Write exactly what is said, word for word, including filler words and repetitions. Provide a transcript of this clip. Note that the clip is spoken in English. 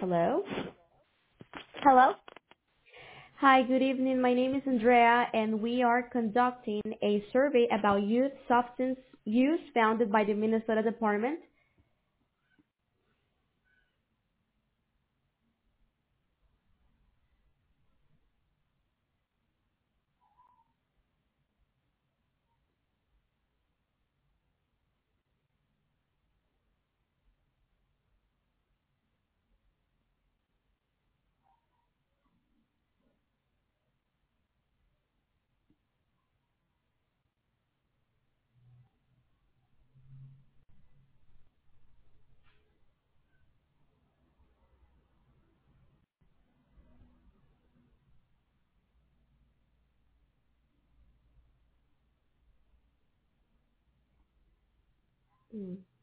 Hello. Hello? Hi, good evening. My name is Andrea, and we are conducting a survey about youth substance use founded by the Minnesota Department. Mm.